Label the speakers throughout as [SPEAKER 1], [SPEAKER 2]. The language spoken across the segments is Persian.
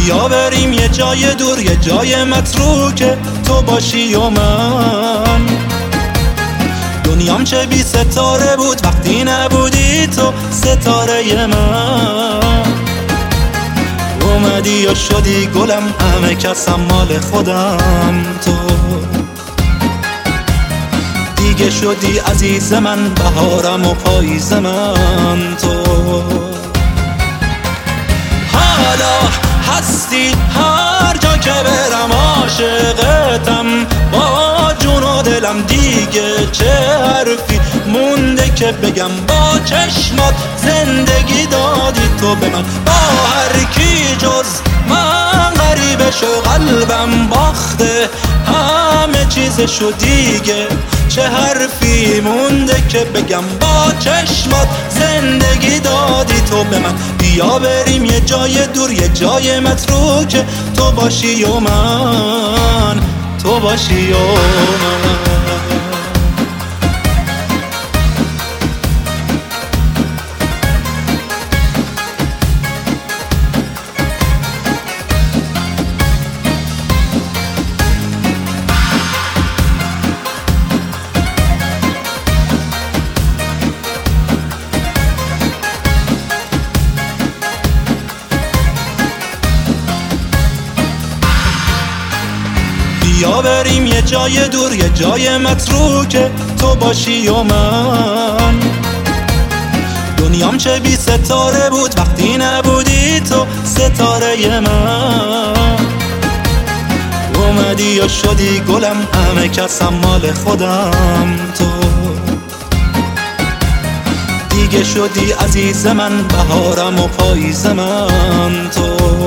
[SPEAKER 1] بیا بریم یه جای دور، یه جای متروکه تو باشی و من. دنیام چه بی ستاره بود وقتی نبودی تو ستاره من. اومدی و شدی گلم، همه کسم مال خودم. تو دیگه شدی عزیز من، بهارم و پاییز من. تو حالا هستی هر جا که برم، عاشقتم با جون و دلم. دیگه چه حرفی مونده که بگم، با چشمات زندگی دادی تو به من. با هر کی جز من غریبه شو، قلبم باخته همه چیزشو. دیگه چه حرفی مونده که بگم، با چشمات زندگی دادی تو به من. بیا بریم یه جای دور، یه جای متروکه تو باشی و من، تو باشی و من. بیا بریم یه جای دور، یه جای متروکه تو باشی و من. دنیام چه بی ستاره بود وقتی نبودی تو ستاره من. اومدی و شدی گلم، همه کسم مال خودم. تو دیگه شدی عزیز من، بهارم و پاییز من. تو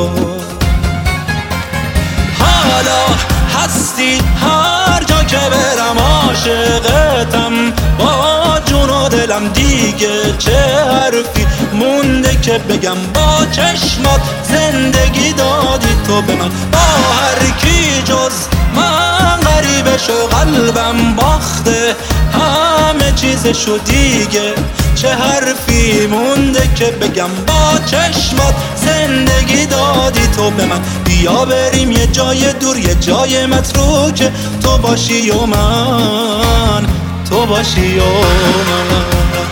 [SPEAKER 1] حالا هستی هر جا که برم، عاشقتم با جون و دلم. دیگه چه حرفی مونده که بگم، با چشمات زندگی دادی تو به من. با هر کی جز من غریبه شو، قلبم باخته همه چیزشو. دیگه چه حرفی مونده که بگم، با چشمات زندگی دادی تو به من. بیا بریم یه جای دور، یه جای متروکه تو باشی و من، تو باشی و من.